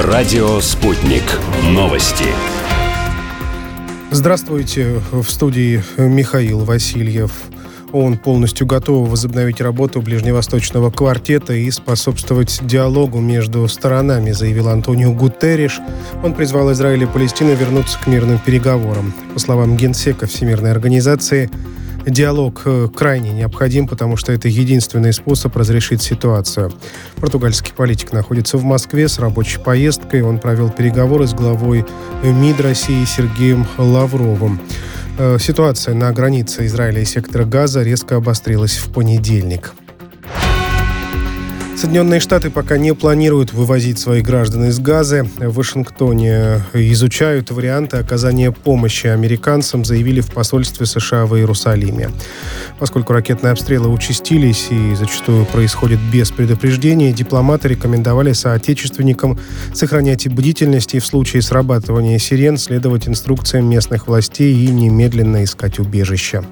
Радио «Спутник». Новости. Здравствуйте. В студии Михаил Васильев. ООН полностью готова возобновить работу Ближневосточного квартета и способствовать диалогу между сторонами, заявил Антонио Гутерриш. Он призвал Израиль и Палестину вернуться к мирным переговорам. По словам генсека Всемирной организации, диалог крайне необходим, потому что это единственный способ разрешить ситуацию. Португальский политик находится в Москве с рабочей поездкой. Он провел переговоры с главой МИД России Сергеем Лавровым. Ситуация на границе Израиля и сектора Газа резко обострилась в понедельник. Соединенные Штаты пока не планируют вывозить своих граждан из Газы. В Вашингтоне изучают варианты оказания помощи американцам, заявили в посольстве США в Иерусалиме. Поскольку ракетные обстрелы участились и зачастую происходят без предупреждения, дипломаты рекомендовали соотечественникам сохранять бдительность и в случае срабатывания сирен следовать инструкциям местных властей и немедленно искать убежище.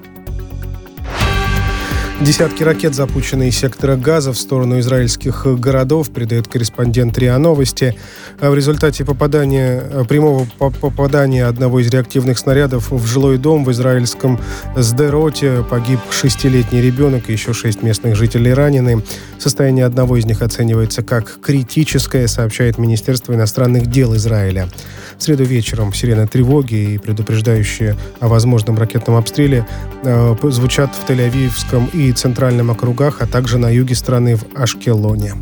Десятки ракет, запущенные из сектора Газа в сторону израильских городов, передает корреспондент РИА Новости. В результате прямого попадания одного из реактивных снарядов в жилой дом в израильском Сдероте погиб 6-летний ребенок и еще 6 местных жителей ранены. Состояние одного из них оценивается как критическое, сообщает Министерство иностранных дел Израиля. В среду вечером сирены тревоги и предупреждающие о возможном ракетном обстреле звучат в Тель-Авивском и центральном округах, а также на юге страны в Ашкелоне.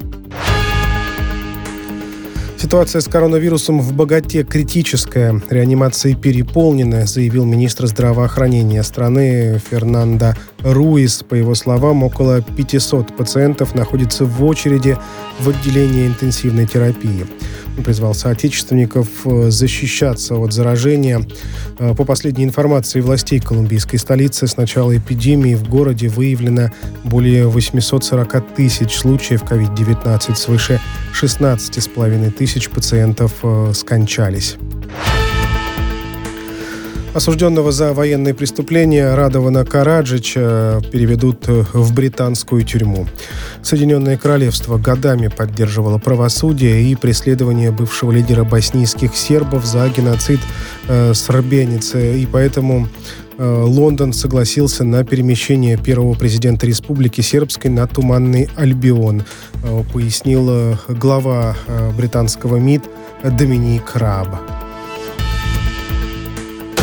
Ситуация с коронавирусом в Боготе критическая. Реанимации переполнены, заявил министр здравоохранения страны Фернандо Руис. По его словам, около 500 пациентов находятся в очереди в отделении интенсивной терапии. Он призвал соотечественников защищаться от заражения. По последней информации властей колумбийской столицы, с начала эпидемии в городе выявлено более 840 тысяч случаев COVID-19. Свыше 16,5 тысяч пациентов скончались. Осужденного за военные преступления Радована Караджича переведут в британскую тюрьму. Соединенное Королевство годами поддерживало правосудие и преследование бывшего лидера боснийских сербов за геноцид Сребреницы, и поэтому Лондон согласился на перемещение первого президента Республики Сербской на Туманный Альбион, пояснил глава британского МИД Доминик Раб.